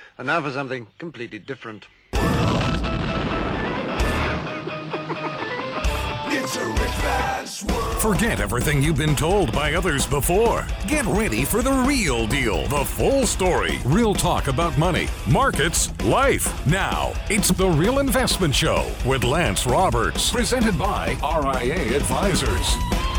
And now for something completely different. It's a rich man's world. Forget everything you've been told by others before. Get ready for the real deal, the full story, real talk about money, markets, life. Now, it's The Real Investment Show with Lance Roberts, presented by RIA Advisors.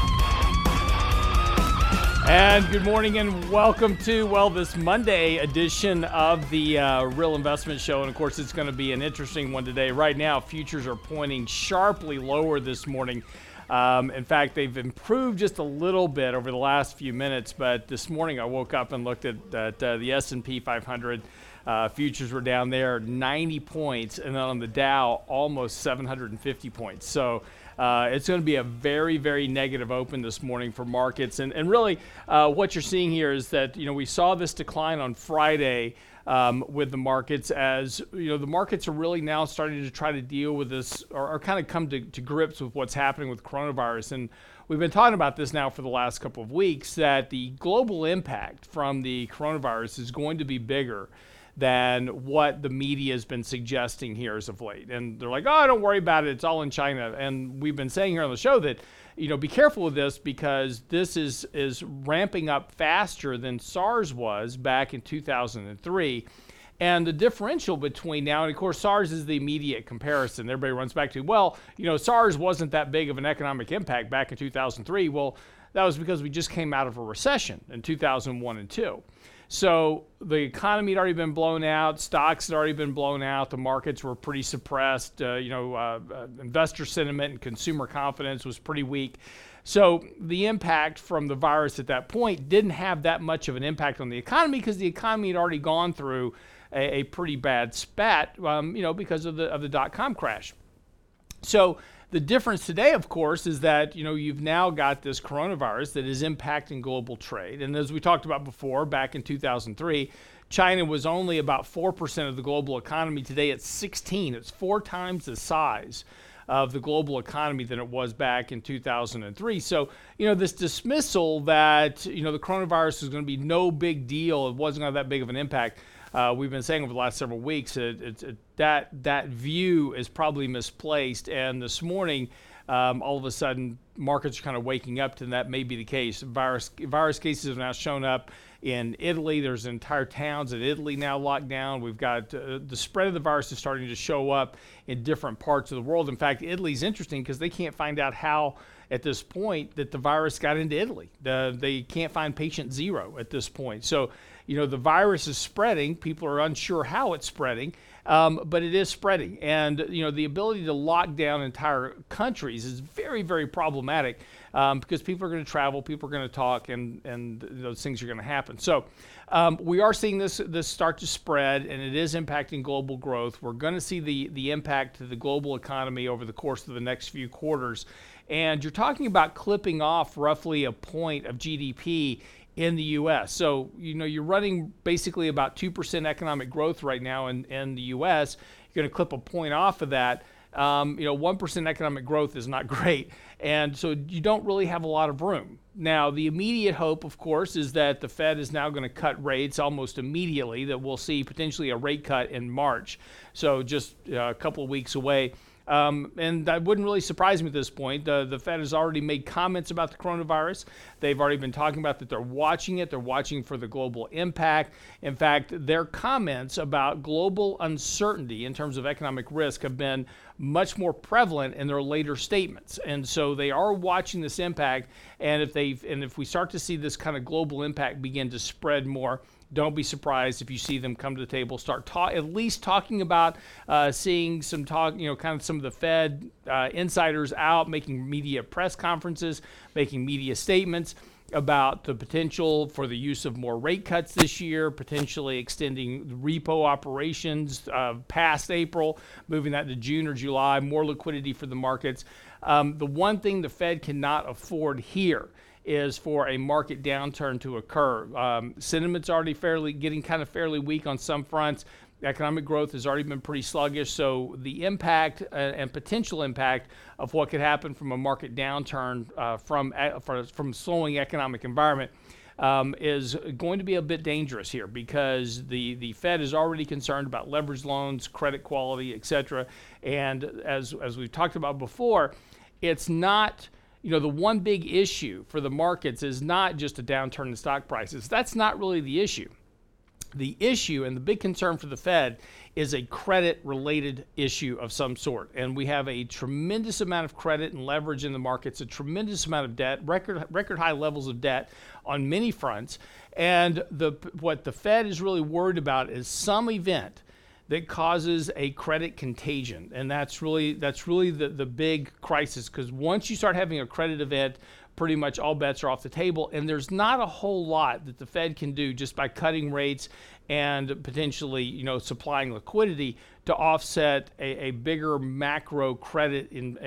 And good morning and welcome to, this Monday edition of the Real Investment Show. And of course, it's going to be an interesting one today. Right now, futures are pointing sharply lower this morning. In fact, they've improved just a little bit over the last few minutes. But this morning, I woke up and looked at the S&P 500. Futures were down there 90 points. And then on the Dow, almost 750 points. So it's going to be a very, very negative open this morning for markets. And really, what you're seeing here is that, we saw this decline on Friday with the markets as, the markets are really now starting to try to deal with this or kind of come to grips with what's happening with coronavirus. And we've been talking about this now for the last couple of weeks, that the global impact from the coronavirus is going to be bigger than what the media has been suggesting here as of late. And they're like, oh, don't worry about it. It's all in China. And we've been saying here on the show that, be careful with this because this is ramping up faster than SARS was back in 2003. And the differential between now, and of course, SARS is the immediate comparison. Everybody runs back to, SARS wasn't that big of an economic impact back in 2003. Well, that was because we just came out of a recession in 2001 and 2. So the economy had already been blown out, stocks had already been blown out, the markets were pretty suppressed, investor sentiment and consumer confidence was pretty weak. So the impact from the virus at that point didn't have that much of an impact on the economy because the economy had already gone through a pretty bad spat, because of the dot-com crash. So the difference today, of course, is that, you've now got this coronavirus that is impacting global trade. And as we talked about before, back in 2003, China was only about 4% of the global economy. Today it's 16. It's 4 times the size of the global economy than it was back in 2003. So, this dismissal that, the coronavirus is going to be no big deal, it wasn't going to have that big of an impact. We've been saying over the last several weeks that view is probably misplaced. And this morning, all of a sudden, markets are kind of waking up to that may be the case. Virus cases have now shown up in Italy. There's entire towns in Italy now locked down. We've got the spread of the virus is starting to show up in different parts of the world. In fact, Italy's interesting because they can't find out how, at this point, that the virus got into Italy. They can't find patient 0 at this point. So, the virus is spreading. People are unsure how it's spreading, but it is spreading. And, the ability to lock down entire countries is very, very problematic because people are going to travel, people are going to talk, and those things are going to happen. So we are seeing this start to spread, and it is impacting global growth. We're going to see the impact to the global economy over the course of the next few quarters. And you're talking about clipping off roughly a point of GDP in the U.S. So, you're running basically about 2% economic growth right now in the U.S. You're going to clip a point off of that. 1% economic growth is not great. And so you don't really have a lot of room. Now, the immediate hope, of course, is that the Fed is now going to cut rates almost immediately, that we'll see potentially a rate cut in March. So just a couple of weeks away. And that wouldn't really surprise me at this point. The Fed has already made comments about the coronavirus. They've already been talking about that they're watching it. They're watching for the global impact. In fact, their comments about global uncertainty in terms of economic risk have been much more prevalent in their later statements. And so they are watching this impact. And if we start to see this kind of global impact begin to spread more, don't be surprised if you see them come to the table, start at least talking about seeing some talk, kind of some of the Fed insiders out, making media press conferences, making media statements about the potential for the use of more rate cuts this year, potentially extending repo operations past April, moving that to June or July, more liquidity for the markets. The one thing the Fed cannot afford here is for a market downturn to occur. Sentiment's already getting fairly weak on some fronts. Economic growth has already been pretty sluggish, so the impact and potential impact of what could happen from a market downturn from slowing economic environment is going to be a bit dangerous here because the Fed is already concerned about leveraged loans, credit quality, et cetera. And as we've talked about before, it's not, the one big issue for the markets is not just a downturn in stock prices. That's not really the issue. The issue and the big concern for the Fed is a credit-related issue of some sort. And we have a tremendous amount of credit and leverage in the markets, a tremendous amount of debt, record high levels of debt on many fronts. And what the Fed is really worried about is some event that causes a credit contagion. And that's really the big crisis, because once you start having a credit event, pretty much all bets are off the table, and there's not a whole lot that the Fed can do just by cutting rates and potentially, supplying liquidity to offset a bigger macro credit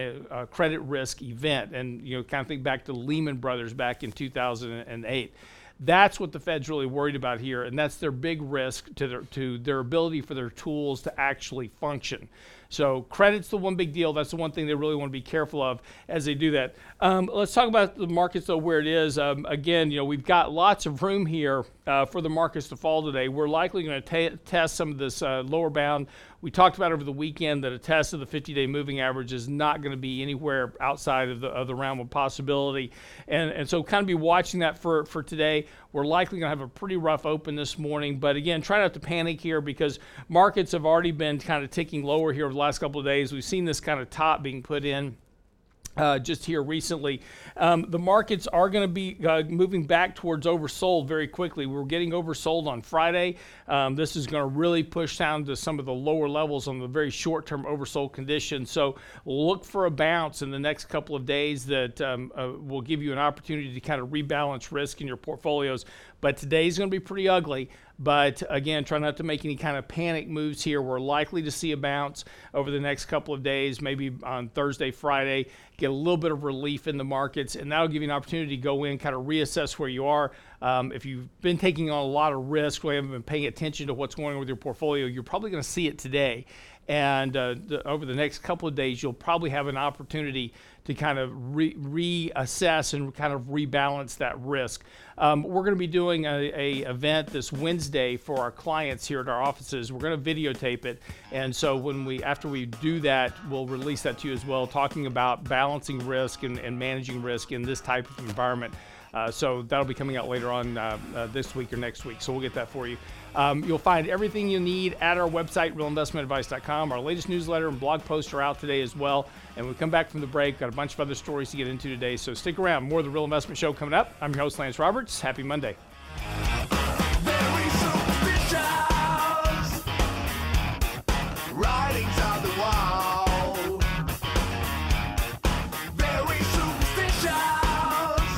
risk event. And kind of think back to Lehman Brothers back in 2008. That's what the Fed's really worried about here, and that's their big risk to their ability for their tools to actually function. So credit's the one big deal. That's the one thing they really want to be careful of as they do that. Let's talk about the markets, though, where it is. Again, we've got lots of room here for the markets to fall today. We're likely going to test some of this lower bound. We talked about over the weekend that a test of the 50-day moving average is not going to be anywhere outside of the realm of possibility. And so kind of be watching that for today. We're likely going to have a pretty rough open this morning. But again, try not to panic here because markets have already been kind of ticking lower here over the last couple of days. We've seen this kind of top being put in just here recently. The markets are going to be moving back towards oversold very quickly. We were getting oversold on Friday. This is going to really push down to some of the lower levels on the very short-term oversold condition. So look for a bounce in the next couple of days that will give you an opportunity to kind of rebalance risk in your portfolios. But today's going to be pretty ugly. But again, try not to make any kind of panic moves here. We're likely to see a bounce over the next couple of days, maybe on Thursday, Friday, get a little bit of relief in the markets, and that'll give you an opportunity to go in, kind of reassess where you are. If you've been taking on a lot of risk, or haven't been paying attention to what's going on with your portfolio, you're probably going to see it today. And over the next couple of days, you'll probably have an opportunity to kind of reassess and kind of rebalance that risk. We're going to be doing a event this Wednesday for our clients here at our offices. We're going to videotape it, and so after we do that, we'll release that to you as well, talking about balancing risk and managing risk in this type of environment. So that'll be coming out later on this week or next week. So we'll get that for you. You'll find everything you need at our website, realinvestmentadvice.com. Our latest newsletter and blog posts are out today as well. And when we come back from the break, got a bunch of other stories to get into today. So stick around. More of the Real Investment Show coming up. I'm your host, Lance Roberts. Happy Monday. Very superstitious, writings on the wall. Very superstitious,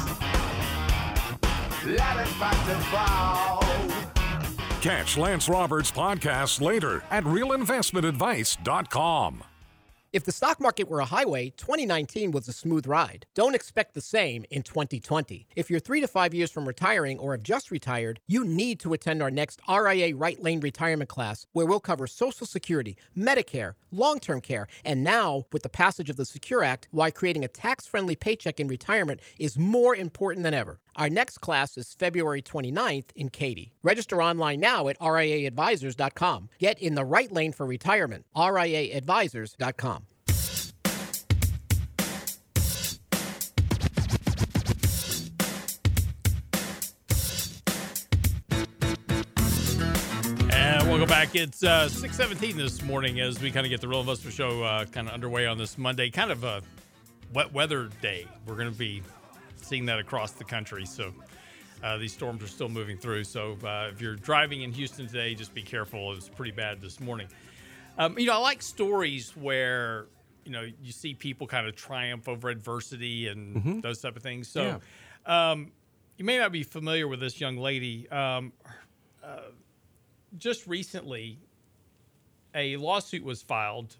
let it back to fall. Catch Lance Roberts' podcast later at realinvestmentadvice.com. If the stock market were a highway, 2019 was a smooth ride. Don't expect the same in 2020. If you're 3 to 5 years from retiring or have just retired, you need to attend our next RIA Right Lane retirement class, where we'll cover Social Security, Medicare, long-term care, and now, with the passage of the Secure Act, why creating a tax-friendly paycheck in retirement is more important than ever. Our next class is February 29th in Katy. Register online now at RIAadvisors.com. Get in the right lane for retirement. RIAadvisors.com. And welcome back. It's 6:17 this morning as we kind of get the Real Investment Show kind of underway on this Monday. Kind of a wet weather day. We're going to be seeing that across the country. So these storms are still moving through. So if you're driving in Houston today, just be careful. It was pretty bad this morning. I like stories where, you see people kind of triumph over adversity and those type of things. So you may not be familiar with this young lady. Just recently, a lawsuit was filed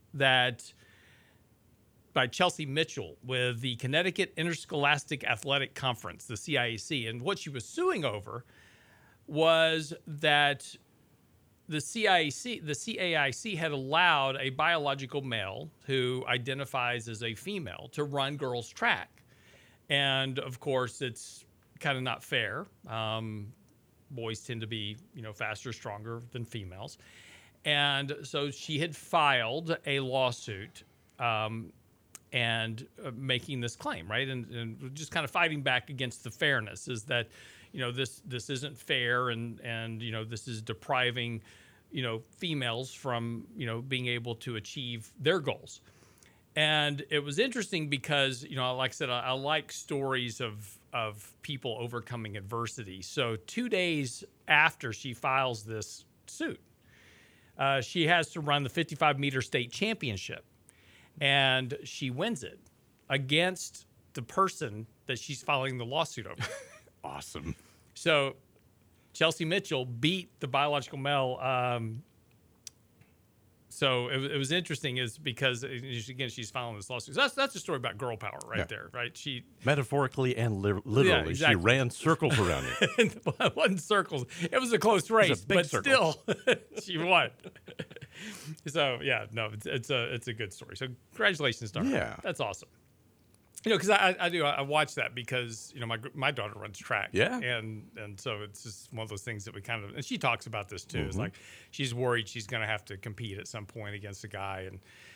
by Chelsea Mitchell with the Connecticut Interscholastic Athletic Conference, the CIAC. And what she was suing over was that the CAIC had allowed a biological male who identifies as a female to run girls track. And of course, it's kind of not fair. Boys tend to be, faster, stronger than females. And so she had filed a lawsuit and making this claim, right? And just kind of fighting back against the fairness is that, this isn't fair and this is depriving, females from, being able to achieve their goals. And it was interesting because, like I said, I like stories of people overcoming adversity. So 2 days after she files this suit, she has to run the 55-meter state championship. And she wins it against the person that she's filing the lawsuit over. Awesome. So Chelsea Mitchell beat the biological male. So it was interesting is because, again, she's filing this lawsuit. So that's a story about girl power right there, right? She metaphorically and literally, Yeah, exactly. she ran circles around you. it wasn't circles. It was a close race, big but circle. still, she won. So yeah, no, it's a good story. So congratulations to her. Yeah. That's awesome. Because I watch that because my daughter runs track. Yeah. And so it's just one of those things that we kind of, and she talks about this too. It's like she's worried she's going to have to compete at some point against a guy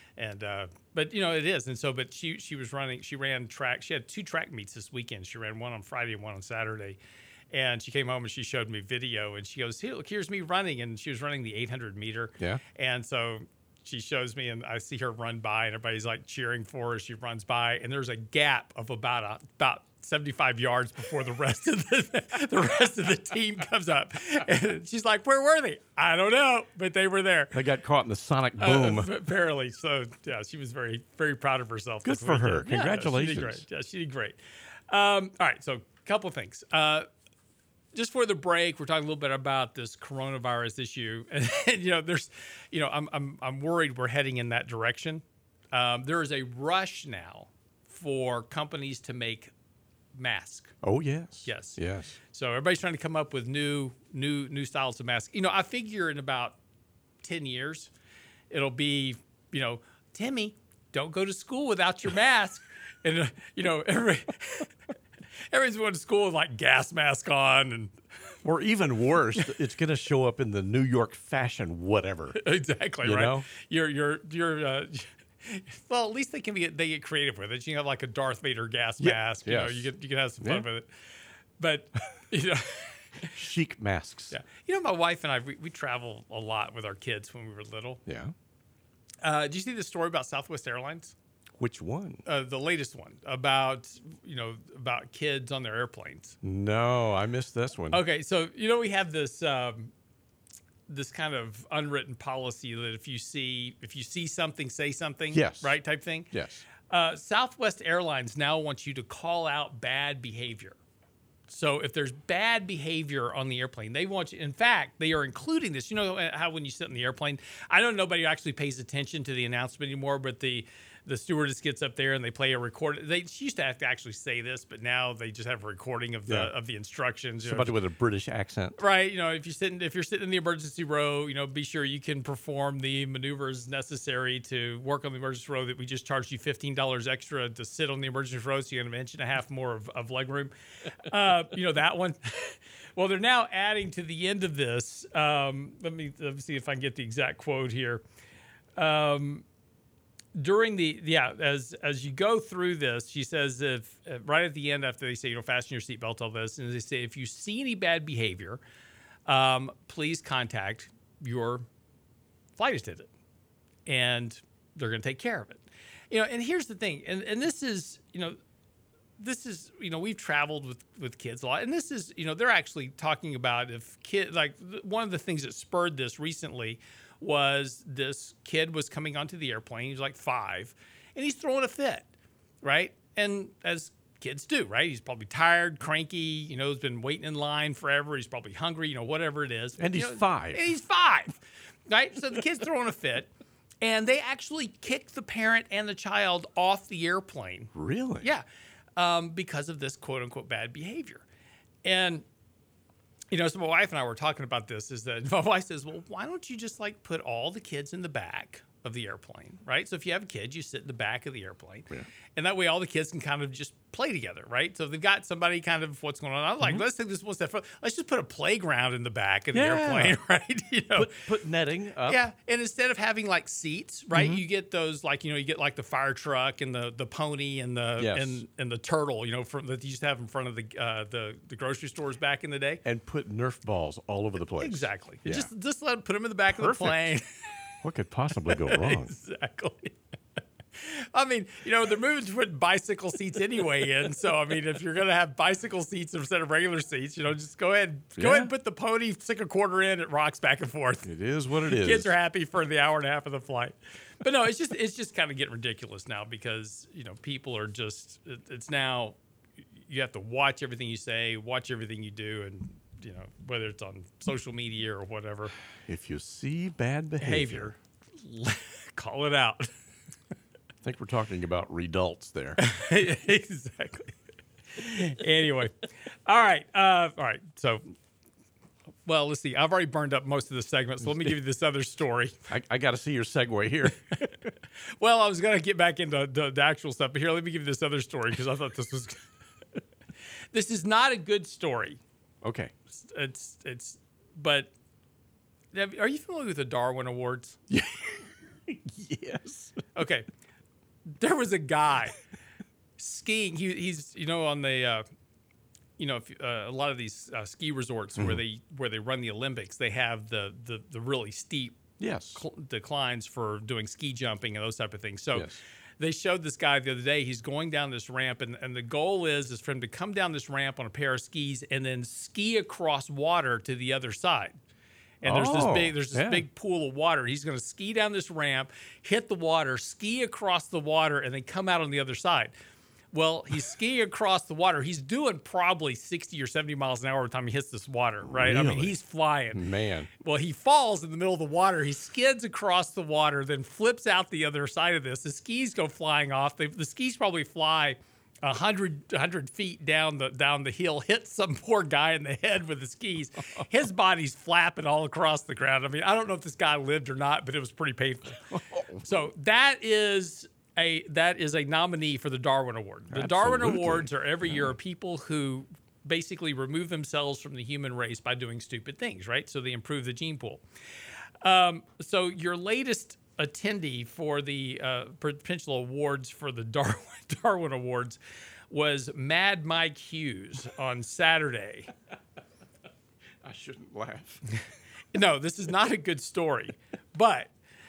but it is. And so, but she ran track. She had 2 track meets this weekend. She ran one on Friday and one on Saturday. And she came home and she showed me video and she goes, "Hey, look, here's me running." And she was running the 800 meter. Yeah. And so she shows me and I see her run by and everybody's like cheering for her as she runs by. And there's a gap of about 75 yards before the rest of the team comes up. And she's like, "Where were they?" "I don't know, but they were there." They got caught in the sonic boom. Apparently. So yeah, she was very, very proud of herself. Good this for her. weekend. Yeah, Congratulations. she did great. All right. So a couple of things. Just for the break, we're talking a little bit about this coronavirus issue, and there's, I'm worried we're heading in that direction. There is a rush now for companies to make masks. Oh yes. Yes. Yes. So everybody's trying to come up with new styles of masks. I figure in about 10 years, it'll be, "Timmy, don't go to school without your mask," and everybody's going to school with like gas mask on and Or even worse, it's going to show up in the New York fashion whatever. exactly You right. know? You're well, at least they get creative with it. You have like a Darth Vader gas mask. yes. You can have some fun with it. But Chic masks. yeah. My wife and I we travel a lot with our kids when we were little. Yeah. Did you see the story about Southwest Airlines? Which one? The latest one about kids on their airplanes. No, I missed this one. Okay, so we have this this kind of unwritten policy that if you see something, say something. Yes. Right, type thing. Yes. Southwest Airlines now wants you to call out bad behavior. So if there's bad behavior on the airplane, they want you. In fact, they are including this. You know how when you sit in the airplane, I know nobody actually pays attention to the announcement anymore, but the stewardess gets up there and they play a record. She used to have to actually say this, but now they just have a recording of the instructions. Somebody with a British accent. Right. If you're sitting in the emergency row, be sure you can perform the maneuvers necessary to work on the emergency row that we just charged you $15 extra to sit on the emergency row. So you have an inch and a half more of leg room. That one. Well, they're now adding to the end of this. Let me see if I can get the exact quote here. During as you go through this, she says if right at the end after they say fasten your seatbelt, all this, and they say if you see any bad behavior, please contact your flight attendant, and they're going to take care of it. And here's the thing, and this is we've traveled with kids a lot, and this is they're actually talking about if one of the things that spurred this recently was this kid was coming onto the airplane. He was like 5, and he's throwing a fit, right? And as kids do, right? He's probably tired, cranky, he's been waiting in line forever. He's probably hungry, whatever it is. And he's 5. And he's 5, right? So the kid's throwing a fit, and they actually kick the parent and the child off the airplane. Really? Yeah, because of this quote-unquote bad behavior. And so my wife and I were talking about this, is that my wife says, "Well, why don't you just put all the kids in the back of the airplane, right? So if you have kids, you sit in the back of the airplane, and that way all the kids can kind of just play together, right? So they've got somebody kind of what's going on. I was like, let's take this one step further. Let's just put a playground in the back of the airplane, right? You know, Put netting up. yeah, and instead of having like seats, right, you get those like you get like the fire truck and the pony and the and the turtle, from that you used to have in front of the grocery stores back in the day. And put Nerf balls all over the place. Exactly. Yeah. Just put them in the back of the plane. What could possibly go wrong? Exactly. I mean, they're moving to put bicycle seats anyway in. So, I mean, if you're going to have bicycle seats instead of regular seats, just go ahead and put the pony, stick a quarter in, it rocks back and forth. It is what it is. Kids are happy for the hour and a half of the flight. But no, it's just kind of getting ridiculous now because, people are just, it's now, you have to watch everything you say, watch everything you do, and, whether it's on social media or whatever. If you see bad behavior, call it out. I think we're talking about redults there. Exactly. Anyway, all right. So, well, let's see. I've already burned up most of the segment, so let me give you this other story. I got to see your segue here. Well, I was going to get back into the actual stuff, but here, let me give you this other story because I thought this was. This is not a good story. Okay. But are you familiar with the Darwin Awards? Yes. Okay. There was a guy skiing. He's on the a lot of these ski resorts where they run the Olympics. They have the really steep declines for doing ski jumping and those type of things. So they showed this guy the other day. He's going down this ramp, and the goal is for him to come down this ramp on a pair of skis and then ski across water to the other side. And there's this big pool of water. He's going to ski down this ramp, hit the water, ski across the water, and then come out on the other side. Well, he's skiing across the water. He's doing probably 60 or 70 miles an hour every time he hits this water, right? I mean, he's flying. Man. Well, he falls in the middle of the water. He skids across the water, then flips out the other side of this. The skis go flying off. The skis probably fly 100 feet down the hill, hit some poor guy in the head with the skis. His body's flapping all across the ground. I mean, I don't know if this guy lived or not, but it was pretty painful. So that is a nominee for the Darwin Award. The Darwin Awards are every year people who basically remove themselves from the human race by doing stupid things, right? So they improve the gene pool. So your latest attendee for the potential awards for the Darwin Awards was Mad Mike Hughes on Saturday. I shouldn't laugh. No, this is not a good story, but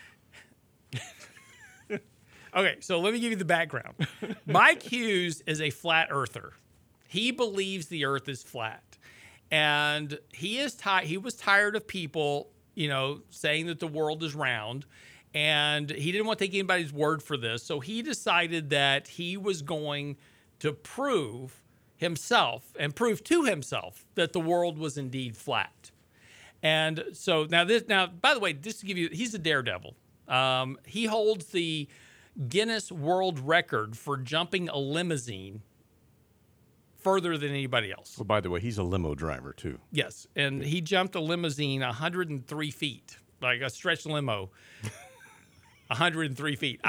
okay, so let me give you the background. Mike Hughes is a flat earther. He believes the earth is flat. And he was tired of people, saying that the world is round. And he didn't want to take anybody's word for this. So he decided that he was going to prove himself and prove to himself that the world was indeed flat. And so now, by the way, just to give you, he's a daredevil. He holds the Guinness World Record for jumping a limousine further than anybody else. Well, by the way, he's a limo driver, too. Yes, and he jumped a limousine 103 feet, like a stretch limo, 103 feet.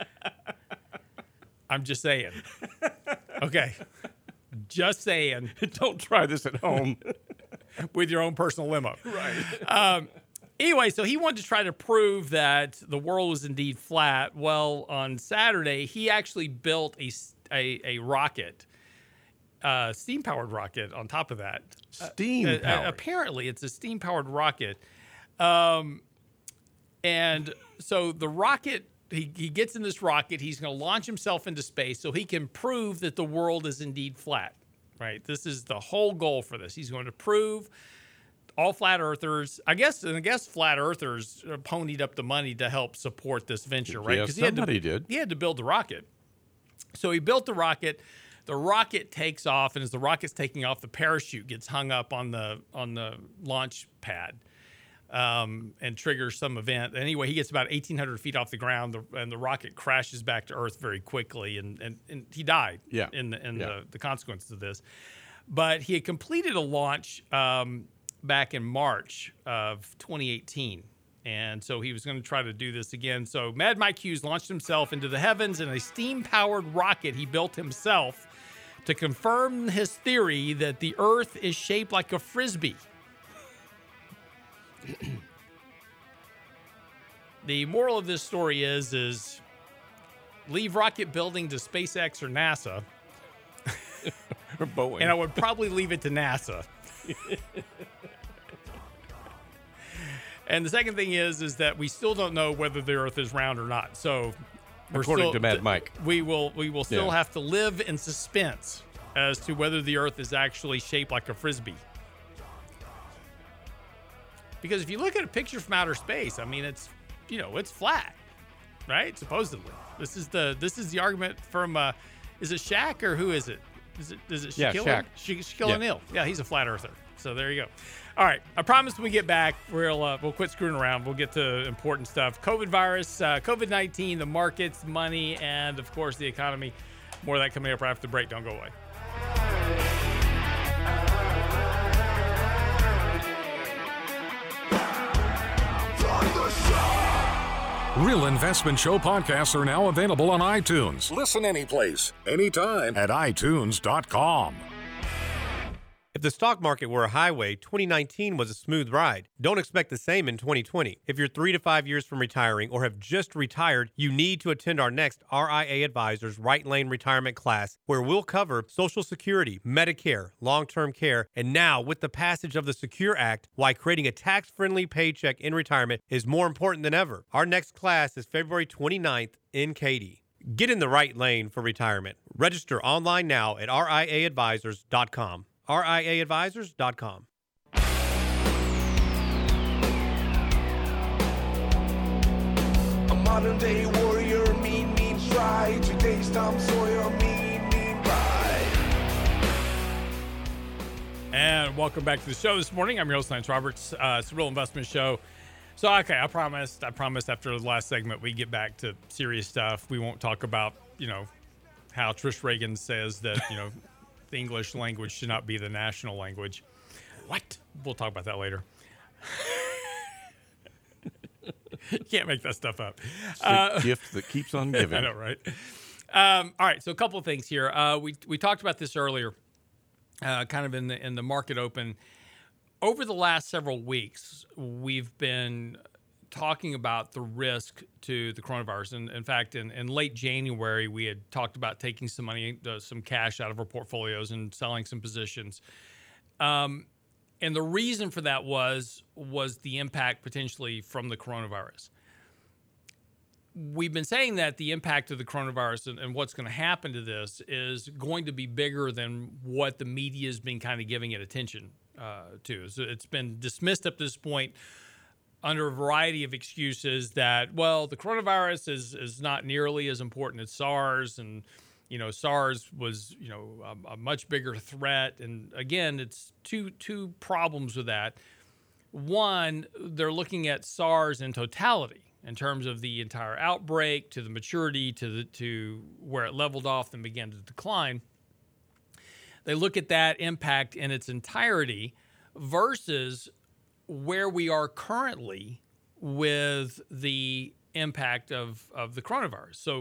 I'm just saying. Okay, just saying. Don't try this at home. With your own personal limo. Right. Anyway, so he wanted to try to prove that the world was indeed flat. Well, on Saturday, he actually built a rocket, steam-powered rocket on top of that. Steam-powered? Apparently, it's a steam-powered rocket. And so the rocket, he gets in this rocket. He's going to launch himself into space so he can prove that the world is indeed flat. Right? This is the whole goal for this. He's going to prove all flat earthers, I guess flat earthers ponied up the money to help support this venture, right? Yes, somebody did. He had to build the rocket. So he built the rocket. The rocket takes off, and as the rocket's taking off, the parachute gets hung up on the launch pad and triggers some event. Anyway, he gets about 1,800 feet off the ground, and the rocket crashes back to Earth very quickly, and he died in the consequences of this. But he had completed a launch back in March of 2018. And so he was going to try to do this again. So Mad Mike Hughes launched himself into the heavens in a steam-powered rocket he built himself to confirm his theory that the Earth is shaped like a Frisbee. The moral of this story is leave rocket building to SpaceX or NASA. Or Boeing. And I would probably leave it to NASA. And the second thing is that we still don't know whether the Earth is round or not. So, According to Mad Mike. we will still Yeah. have to live in suspense as to whether the Earth is actually shaped like a Frisbee. Because if you look at a picture from outer space, I mean, it's flat, right? Supposedly, this is the argument from is it Shaq or who is it? Is it Yeah, Shaquille? Shaq. Shaquille Yeah. O'Neal. Yeah, he's a flat earther. So there you go. All right, I promise when we get back, we'll quit screwing around. We'll get to important stuff: COVID virus, COVID-19, the markets, money, and of course the economy. More of that coming up right after the break. Don't go away. Real Investment Show podcasts are now available on iTunes. Listen anyplace, anytime at iTunes.com. If the stock market were a highway, 2019 was a smooth ride. Don't expect the same in 2020. If you're 3 to 5 years from retiring or have just retired, you need to attend our next RIA Advisors Right Lane Retirement class, where we'll cover Social Security, Medicare, long-term care, and now with the passage of the Secure Act, why creating a tax-friendly paycheck in retirement is more important than ever. Our next class is February 29th in Katy. Get in the right lane for retirement. Register online now at RIAadvisors.com. RIAadvisors.com. A modern day warrior, mean stride. Today's Tom Sawyer, mean pride. And welcome back to the show this morning. I'm your host, Lance Roberts. It's a Real Investment Show. So, okay, I promised after the last segment we get back to serious stuff. We won't talk about, how Trish Reagan says that, the English language should not be the national language. What? We'll talk about that later. You can't make that stuff up. It's the gift that keeps on giving. I know, right? All right, so a couple of things here. We talked about this earlier, kind of in the market open. Over the last several weeks, we've been talking about the risk to the coronavirus. And in fact, in late January, we had talked about taking some money, some cash out of our portfolios and selling some positions. And the reason for that was the impact potentially from the coronavirus. We've been saying that the impact of the coronavirus and what's going to happen to this is going to be bigger than what the media has been kind of giving it attention to. So it's been dismissed up to this point under a variety of excuses that, well, the coronavirus is not nearly as important as SARS, and SARS was a much bigger threat. And again, it's two problems with that. One, they're looking at SARS in totality in terms of the entire outbreak, to the maturity, to where it leveled off and began to decline. They look at that impact in its entirety versus where we are currently with the impact of the coronavirus. So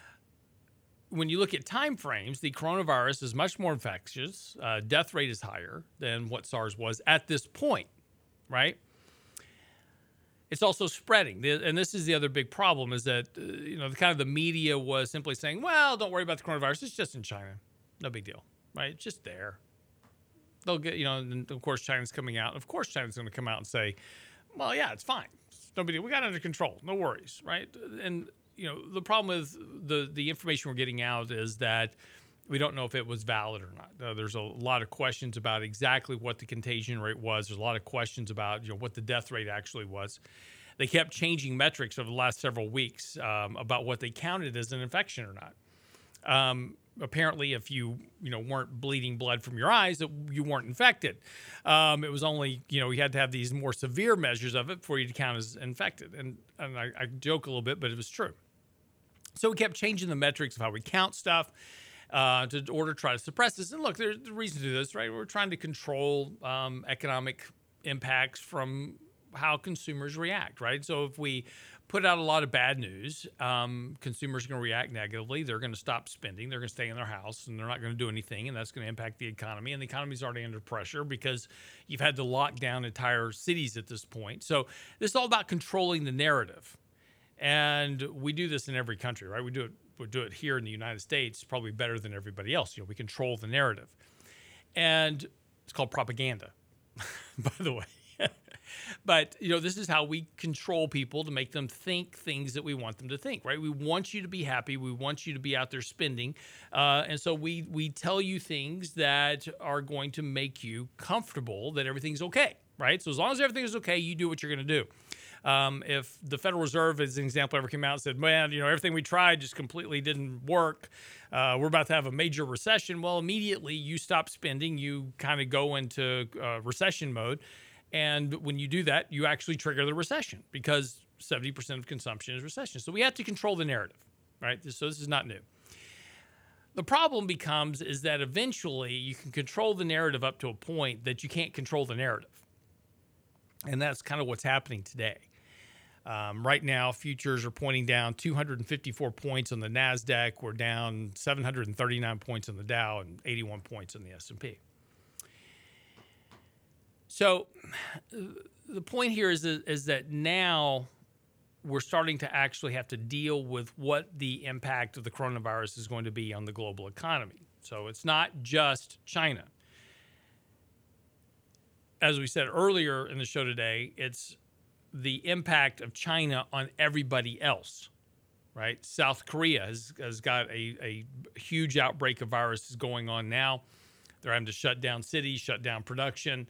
when you look at time frames, the coronavirus is much more infectious. Death rate is higher than what SARS was at this point, right? It's also spreading. And this is the other big problem, is that, the media was simply saying, well, don't worry about the coronavirus. It's just in China. No big deal, right? It's just there. They'll get, and of course, China's coming out. Of course, China's going to come out and say, well, yeah, it's fine. It's no big deal. We got it under control. No worries, right? And, the problem with the information we're getting out is that we don't know if it was valid or not. There's a lot of questions about exactly what the contagion rate was. There's a lot of questions about, what the death rate actually was. They kept changing metrics over the last several weeks about what they counted as an infection or not. Apparently, if you weren't bleeding blood from your eyes, you weren't infected. It was only you had to have these more severe measures of it for you to count as infected. And I joke a little bit, but it was true. So we kept changing the metrics of how we count stuff in order to try to suppress this. And look, there's a reason to do this, right? We're trying to control economic impacts from how consumers react, right? So if we put out a lot of bad news, consumers are going to react negatively. They're going to stop spending. They're going to stay in their house, and they're not going to do anything, and that's going to impact the economy. And the economy's already under pressure because you've had to lock down entire cities at this point. So this is all about controlling the narrative. And we do this in every country, right? We do it here in the United States probably better than everybody else. We control the narrative. And it's called propaganda, by the way. But, this is how we control people to make them think things that we want them to think, right? We want you to be happy. We want you to be out there spending. And so we tell you things that are going to make you comfortable that everything's okay, right? So as long as everything is okay, you do what you're going to do. If the Federal Reserve, as an example, ever came out and said, man, everything we tried just completely didn't work. We're about to have a major recession. Well, immediately you stop spending. You kind of go into recession mode. And when you do that, you actually trigger the recession because 70% of consumption is recession. So we have to control the narrative, right? So this is not new. The problem is that eventually you can control the narrative up to a point that you can't control the narrative. And that's kind of what's happening today. Right now, futures are pointing down 254 points on the NASDAQ. We're down 739 points on the Dow and 81 points on the S&P. So the point here is that now we're starting to actually have to deal with what the impact of the coronavirus is going to be on the global economy. So it's not just China. As we said earlier in the show today, it's the impact of China on everybody else, right? South Korea has got a huge outbreak of viruses going on now. They're having to shut down cities, shut down production.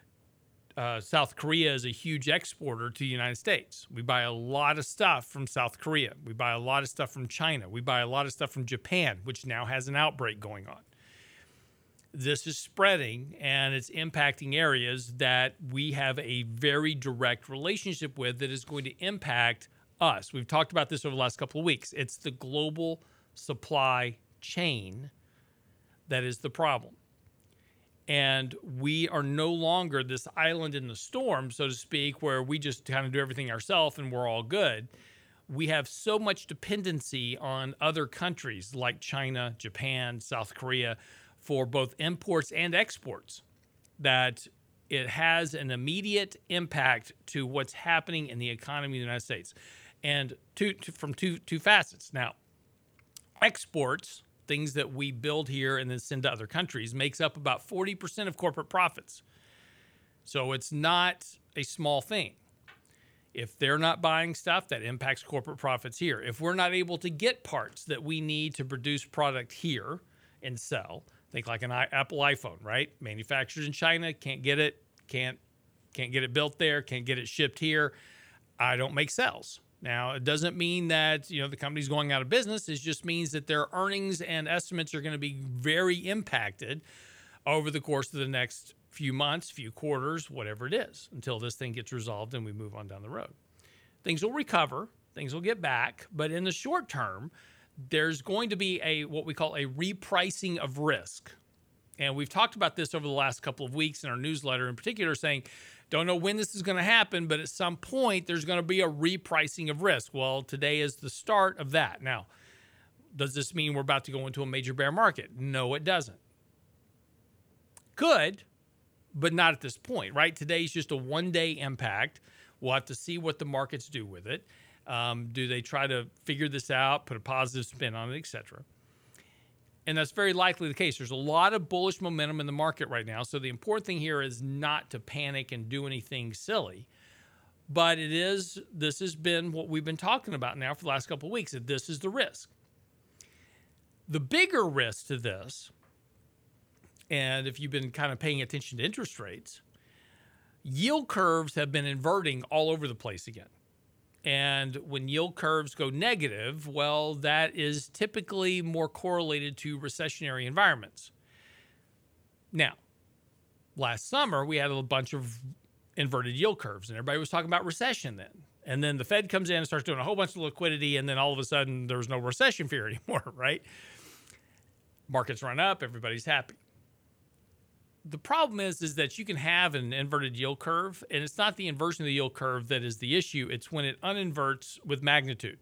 South Korea is a huge exporter to the United States. We buy a lot of stuff from South Korea. We buy a lot of stuff from China. We buy a lot of stuff from Japan, which now has an outbreak going on. This is spreading, and it's impacting areas that we have a very direct relationship with that is going to impact us. We've talked about this over the last couple of weeks. It's the global supply chain that is the problem. And we are no longer this island in the storm, so to speak, where we just kind of do everything ourselves and we're all good. We have so much dependency on other countries like China, Japan, South Korea for both imports and exports that it has an immediate impact to what's happening in the economy of the United States. And from two facets. Now, exports, things that we build here and then send to other countries, makes up about 40% of corporate profits. So it's not a small thing. If they're not buying stuff, that impacts corporate profits here. If we're not able to get parts that we need to produce product here and sell, think like an Apple iPhone, right? Manufactured in China, can't get it, can't get it built there, can't get it shipped here. I don't make sales. Now, it doesn't mean that, the company's going out of business. It just means that their earnings and estimates are going to be very impacted over the course of the next few months, few quarters, whatever it is, until this thing gets resolved and we move on down the road. Things will recover. Things will get back. But in the short term, there's going to be what we call a repricing of risk. And we've talked about this over the last couple of weeks in our newsletter in particular, saying, don't know when this is going to happen, but at some point there's going to be a repricing of risk. Well, today is the start of that. Now, does this mean we're about to go into a major bear market? No, it doesn't. Could, but not at this point, right? Today's just a one-day impact. We'll have to see what the markets do with it. Do they try to figure this out, put a positive spin on it, et cetera? And that's very likely the case. There's a lot of bullish momentum in the market right now. So the important thing here is not to panic and do anything silly. But this has been what we've been talking about now for the last couple of weeks, that this is the risk. The bigger risk to this, and if you've been kind of paying attention to interest rates, yield curves have been inverting all over the place again. And when yield curves go negative, well, that is typically more correlated to recessionary environments. Now, last summer, we had a bunch of inverted yield curves, and everybody was talking about recession then. And then the Fed comes in and starts doing a whole bunch of liquidity, and then all of a sudden, there's no recession fear anymore, right? Markets run up, everybody's happy. the problem is that you can have an inverted yield curve, and it's not the inversion of the yield curve that is the issue. It's when it uninverts with magnitude.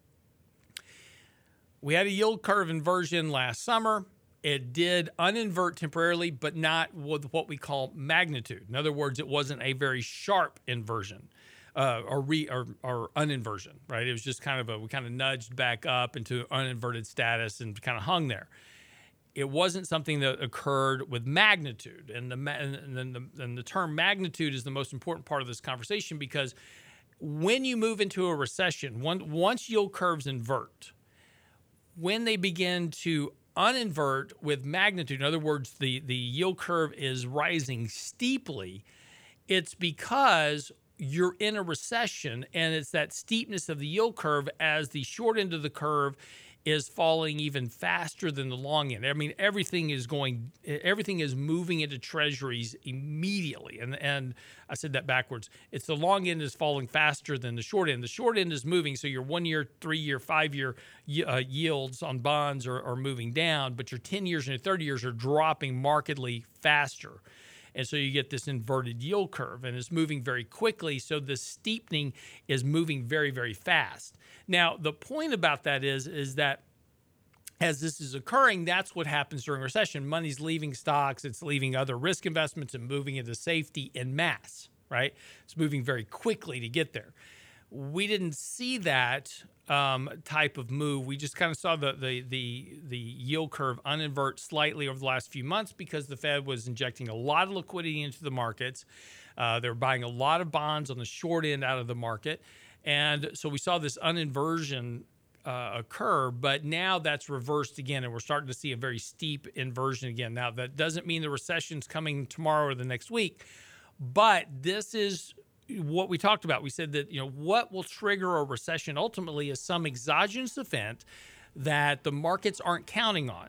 We had a yield curve inversion last summer. It did uninvert temporarily, but not with what we call magnitude. In other words, it wasn't a very sharp inversion or uninversion, right? It was just we kind of nudged back up into uninverted status and kind of hung there. It wasn't something that occurred with magnitude. And the term magnitude is the most important part of this conversation, because when you move into a recession, once yield curves invert, when they begin to uninvert with magnitude, in other words, the yield curve is rising steeply, it's because you're in a recession, and it's that steepness of the yield curve as the short end of the curve is falling even faster than the long end. I mean, everything is moving into treasuries immediately. And I said that backwards. It's the long end is falling faster than the short end. The short end is moving, so your 1 year, 3 year, 5 year yields on bonds are moving down, but your 10 years and your 30 years are dropping markedly faster. And so you get this inverted yield curve, and it's moving very quickly. So the steepening is moving very, very fast. Now, the point about that is that as this is occurring, that's what happens during a recession. Money's leaving stocks, it's leaving other risk investments and moving into safety en masse, right? It's moving very quickly to get there. We didn't see that type of move. We just kind of saw the yield curve uninvert slightly over the last few months because the Fed was injecting a lot of liquidity into the markets. They were buying a lot of bonds on the short end out of the market. And so we saw this uninversion occur, but now that's reversed again, and we're starting to see a very steep inversion again. Now, that doesn't mean the recession's coming tomorrow or the next week, but this is what we talked about. We said that, what will trigger a recession ultimately is some exogenous event that the markets aren't counting on.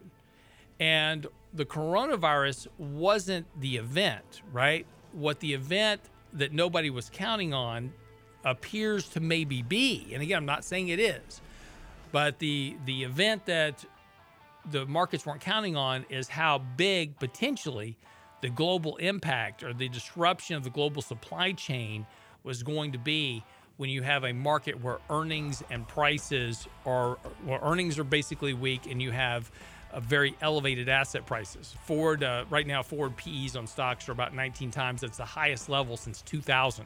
And the coronavirus wasn't the event, right? What the event that nobody was counting on appears to maybe be, and again, I'm not saying it is, but the event that the markets weren't counting on is how big potentially the global impact or the disruption of the global supply chain was going to be when you have a market where earnings and prices earnings are basically weak, and you have a very elevated asset prices. Right now, forward PEs on stocks are about 19 times. That's the highest level since 2000.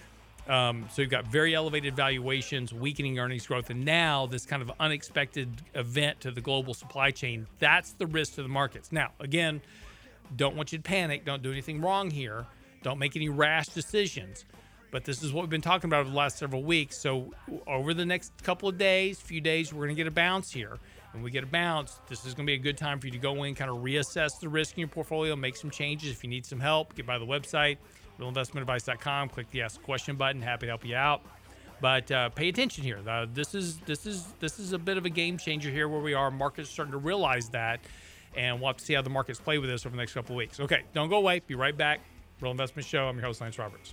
So you've got very elevated valuations, weakening earnings growth, and now this kind of unexpected event to the global supply chain. That's the risk to the markets. Now, again, don't want you to panic. Don't do anything wrong here. Don't make any rash decisions. But this is what we've been talking about over the last several weeks. So over the next few days, we're going to get a bounce here. When we get a bounce, this is going to be a good time for you to go in, kind of reassess the risk in your portfolio, make some changes. If you need some help, get by the website, realinvestmentadvice.com. Click the Ask a Question button. Happy to help you out. But pay attention here. This is a bit of a game changer here where we are. Markets are starting to realize that, and we'll have to see how the markets play with this over the next couple of weeks. Okay, don't go away. Be right back. Real Investment Show. I'm your host, Lance Roberts.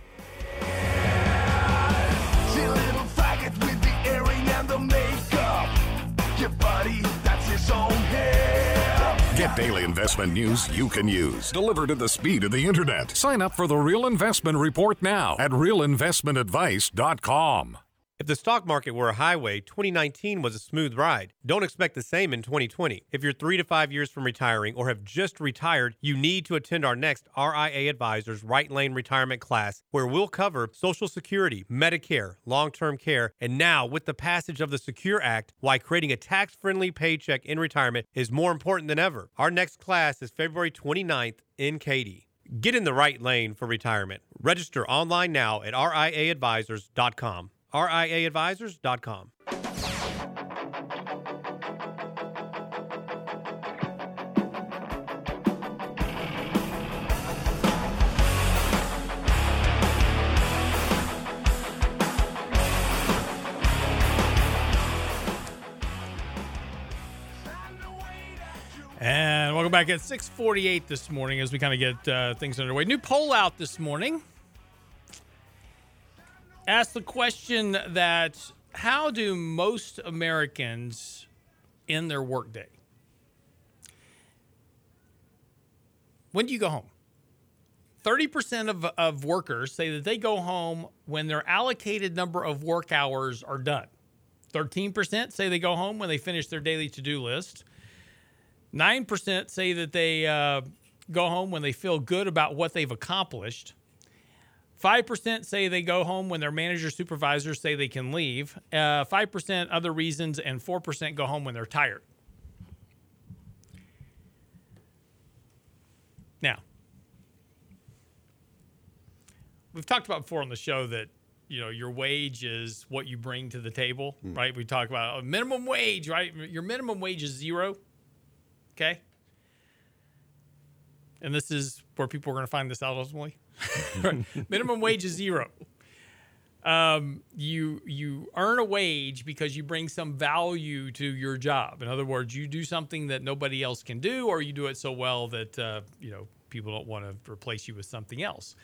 See little faggot with the earring and the makeup. Your buddy, that's his own hair. Get daily investment news you can use, delivered at the speed of the internet. Sign up for the Real Investment Report now at realinvestmentadvice.com. If the stock market were a highway, 2019 was a smooth ride. Don't expect the same in 2020. If you're 3 to 5 years from retiring or have just retired, you need to attend our next RIA Advisors Right Lane Retirement Class, where we'll cover Social Security, Medicare, long-term care, and now with the passage of the Secure Act, why creating a tax-friendly paycheck in retirement is more important than ever. Our next class is February 29th in Katy. Get in the right lane for retirement. Register online now at RIAadvisors.com. RIAadvisors.com. And welcome back at 6:48 this morning as we kind of get things underway. New poll out this morning. Ask the question that how do most Americans end their workday? When do you go home? 30% of workers say that they go home when their allocated number of work hours are done. 13% say they go home when they finish their daily to-do list. 9% say that they go home when they feel good about what they've accomplished. 5% say they go home when their manager supervisors say they can leave. 5% other reasons, and 4% go home when they're tired. Now, we've talked about before on the show that, your wage is what you bring to the table, right? We talk about a minimum wage, right? Your minimum wage is $0, okay? And this is where people are going to find this out ultimately. Minimum wage is $0. You earn a wage because you bring some value to your job. In other words, you do something that nobody else can do, or you do it so well that people don't want to replace you with something else.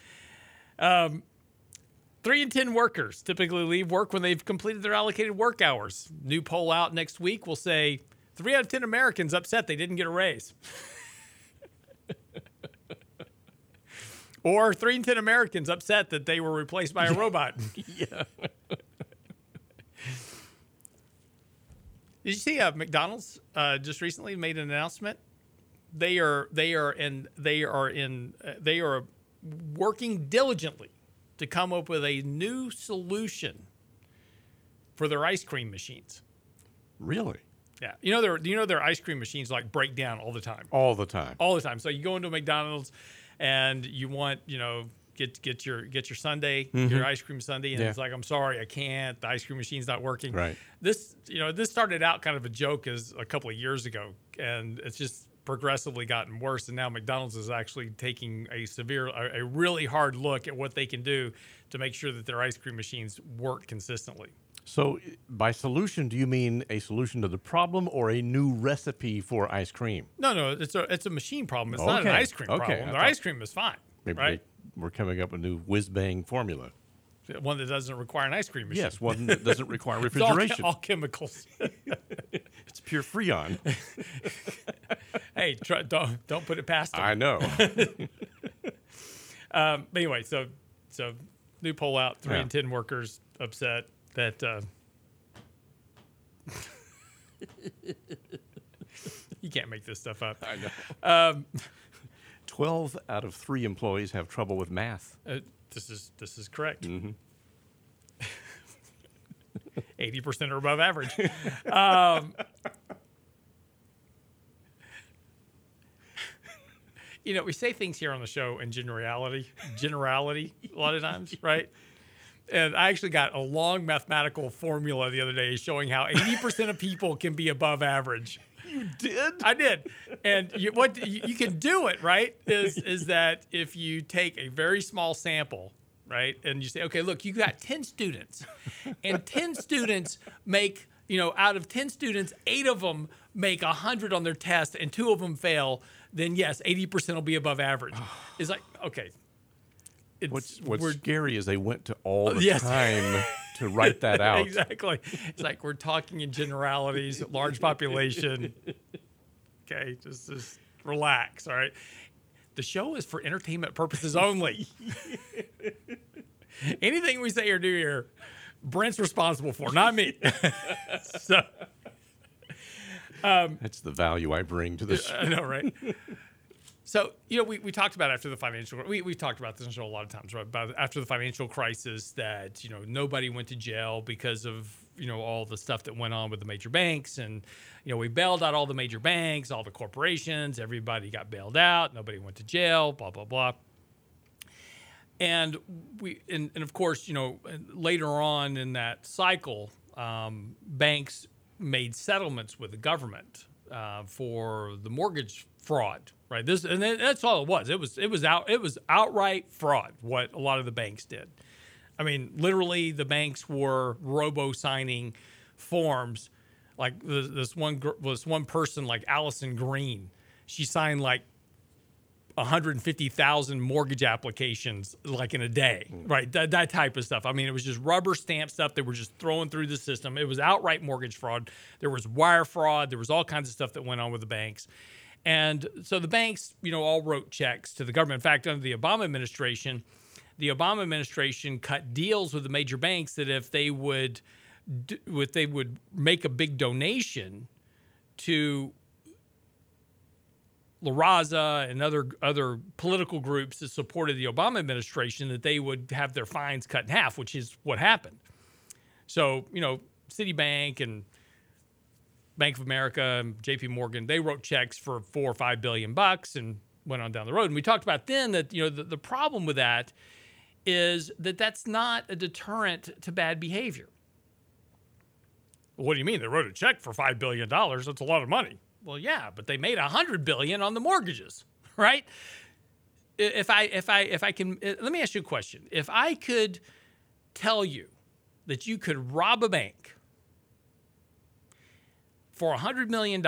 3 in 10 workers typically leave work when they've completed their allocated work hours. New poll out next week will say 3 out of 10 Americans upset they didn't get a raise. Or 3 in 10 Americans upset that they were replaced by a robot. Yeah. Did you see McDonald's just recently made an announcement? They are working diligently to come up with a new solution for their ice cream machines. Really? Yeah. Their ice cream machines like break down all the time. All the time. All the time. So you go into a McDonald's and you want, get your sundae, your ice cream sundae, and it's like, I'm sorry, I can't. The ice cream machine's not working. Right. This started out kind of a joke as a couple of years ago, and it's just progressively gotten worse. And now McDonald's is actually taking a really hard look at what they can do to make sure that their ice cream machines work consistently. So by solution, do you mean a solution to the problem or a new recipe for ice cream? No, it's a machine problem. It's not an ice cream problem. Their ice cream is fine. Maybe right? we're coming up with a new whiz-bang formula. One that doesn't require an ice cream machine. Yes, one that doesn't require refrigeration. It's all chemicals. It's pure Freon. Hey, don't put it past them. I know. But anyway, so new poll out, 3 in 10 workers upset that you can't make this stuff up. I know. 12 out of 3 employees have trouble with math. This is correct. 80% are above average. We say things here on the show in generality a lot of times, right? And I actually got a long mathematical formula the other day showing how 80% of people can be above average. You did? I did. And what you can do it, right, is that if you take a very small sample, right, and you say, okay, look, you got 10 students, and 10 students make, out of 10 students, 8 of them make 100 on their test, and 2 of them fail, then yes, 80% will be above average. It's like, okay. What's scary is they went to all the time to write that out. Exactly. It's like we're talking in generalities, large population. Okay, just relax, all right? The show is for entertainment purposes only. Anything we say or do here, Brent's responsible for, not me. So, that's the value I bring to the show. I know, right? So, we talked about after the financial, we've talked about this on the show a lot of times, right? About after the financial crisis that, nobody went to jail because of, all the stuff that went on with the major banks. And, we bailed out all the major banks, all the corporations, everybody got bailed out. Nobody went to jail, blah, blah, blah. And and of course, later on in that cycle, banks made settlements with the government for the mortgage fraud, right? That's all it was. It was outright fraud. What a lot of the banks did. I mean, literally, the banks were robo-signing forms. Like this one person, like Allison Green, she signed like 150,000 mortgage applications like in a day, right? That type of stuff. I mean, it was just rubber stamp stuff they were just throwing through the system. It was outright mortgage fraud. There was wire fraud. There was all kinds of stuff that went on with the banks. And so the banks, all wrote checks to the government. In fact, under the Obama administration cut deals with the major banks that if they would make a big donation to La Raza and other political groups that supported the Obama administration, that they would have their fines cut in half, which is what happened. So, Citibank and Bank of America and JP Morgan, they wrote checks for $4 or $5 billion and went on down the road. And we talked about then that, the problem with that is that that's not a deterrent to bad behavior. What do you mean? They wrote a check for $5 billion. That's a lot of money. Well, yeah, but they made $100 billion on the mortgages, right? If I can, let me ask you a question. If I could tell you that you could rob a bank for $100 million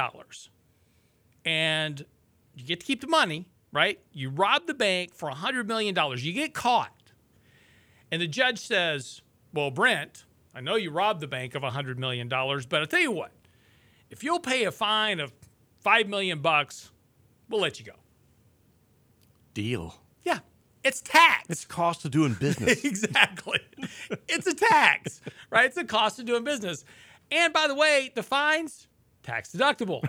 and you get to keep the money, right? You rob the bank for $100 million. You get caught. And the judge says, well, Brent, I know you robbed the bank of $100 million, but I'll tell you what, if you'll pay a fine of $5 million, we'll let you go. Deal. Yeah. It's tax. It's cost of doing business. Exactly. It's a tax, right? It's a cost of doing business. And by the way, the fines, tax deductible.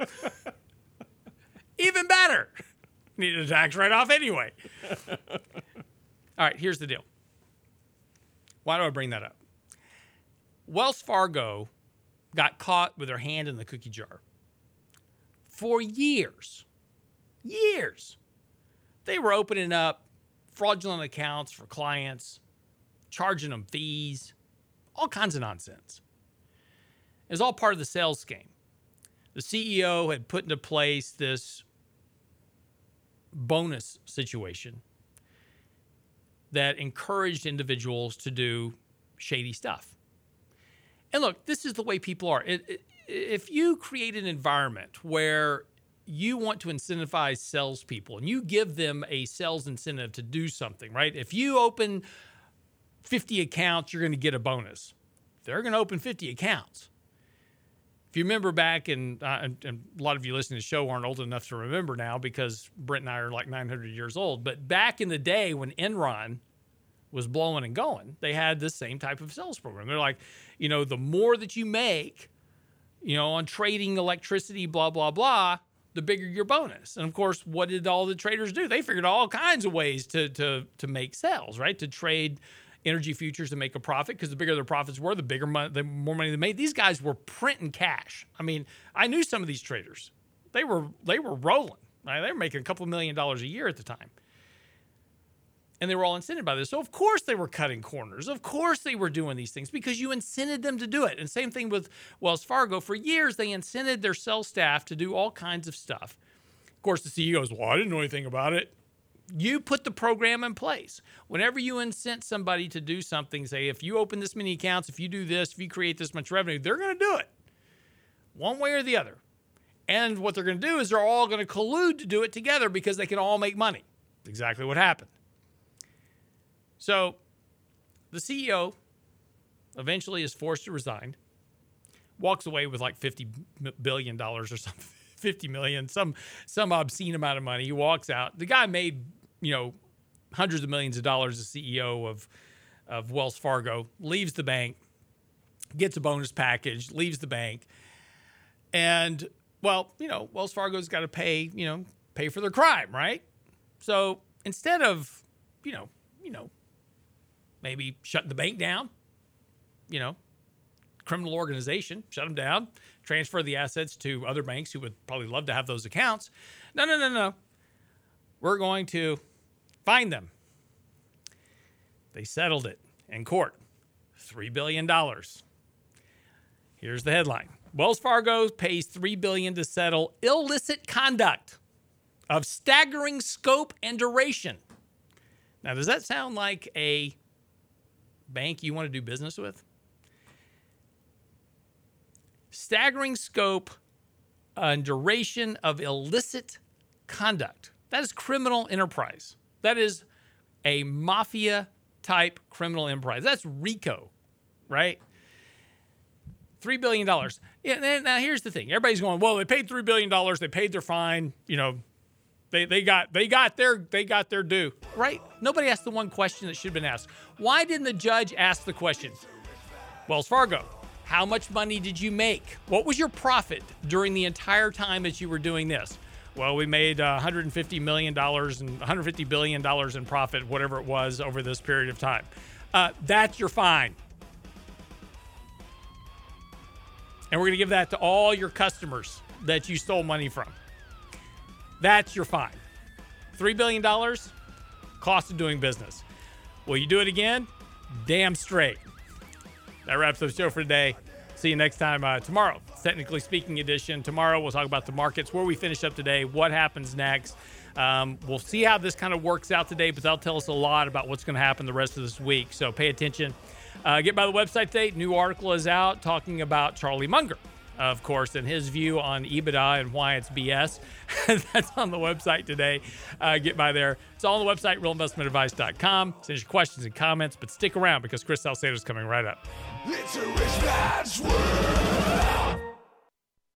Even better. Needed a tax write-off anyway. All right, here's the deal. Why do I bring that up? Wells Fargo got caught with their hand in the cookie jar. For years, they were opening up fraudulent accounts for clients, charging them fees, all kinds of nonsense. It was all part of the sales scheme. The CEO had put into place this bonus situation that encouraged individuals to do shady stuff. And look, this is the way people are. If you create an environment where you want to incentivize salespeople and you give them a sales incentive to do something, right? If you open 50 accounts, you're going to get a bonus. They're going to open 50 accounts. If you remember back, and a lot of you listening to the show aren't old enough to remember now because Brent and I are like 900 years old, but back in the day when Enron was blowing and going, they had this same type of sales program. They're like, the more that you make, on trading electricity, blah, blah, blah, the bigger your bonus. And of course, what did all the traders do? They figured all kinds of ways to make sales, right? To trade energy futures to make a profit, because the bigger their profits were, the more money they made. These guys were printing cash. I mean, I knew some of these traders. They were rolling. Right? They were making a couple $1 million a year at the time. And they were all incented by this. So of course they were cutting corners. Of course they were doing these things because you incented them to do it. And same thing with Wells Fargo. For years, they incented their sales staff to do all kinds of stuff. Of course, the CEO goes, well, I didn't know anything about it. You put the program in place. Whenever you incent somebody to do something, say, if you open this many accounts, if you do this, if you create this much revenue, they're going to do it one way or the other. And what they're going to do is they're all going to collude to do it together because they can all make money. Exactly what happened. So the CEO eventually is forced to resign, walks away with like $50 billion or something, 50 million, some obscene amount of money. He walks out. The guy made, hundreds of millions of dollars as CEO of Wells Fargo, leaves the bank, gets a bonus package, leaves the bank. And, well, Wells Fargo's got to pay for their crime, right? So instead of, maybe shut the bank down, criminal organization, shut them down, transfer the assets to other banks who would probably love to have those accounts. No. We're going to fine them. They settled it in court, $3 billion. Here's the headline. Wells Fargo pays $3 billion to settle illicit conduct of staggering scope and duration. Now, does that sound like a bank you want to do business with? Staggering scope and duration of illicit conduct. That is criminal enterprise. That is a mafia type criminal enterprise. That's RICO, right? $3 billion. Yeah, now here's the thing. Everybody's going, well, they paid $3 billion. They paid their fine. You know, they got their due, right? Nobody asked the one question that should have been asked. Why didn't the judge ask the questions? Wells Fargo, how much money did you make? What was your profit during the entire time that you were doing this? Well, we made $150 million and $150 billion in profit, whatever it was, over this period of time. That's your fine. And we're going to give that to all your customers that you stole money from. That's your fine. $3 billion, cost of doing business. Will you do it again? Damn straight. That wraps up the show for today. See you next time tomorrow. Technically Speaking edition. Tomorrow we'll talk about the markets, where we finish up today, what happens next. We'll see how this kind of works out today, but that'll tell us a lot about what's going to happen the rest of this week. So pay attention. Get by the website today. New article is out talking about Charlie Munger, of course, and his view on EBITDA and why it's BS. That's on the website today. Get by there. It's all on the website, realinvestmentadvice.com. Send your questions and comments, but stick around because Chris Salcedo is coming right up. It's a rich man's world.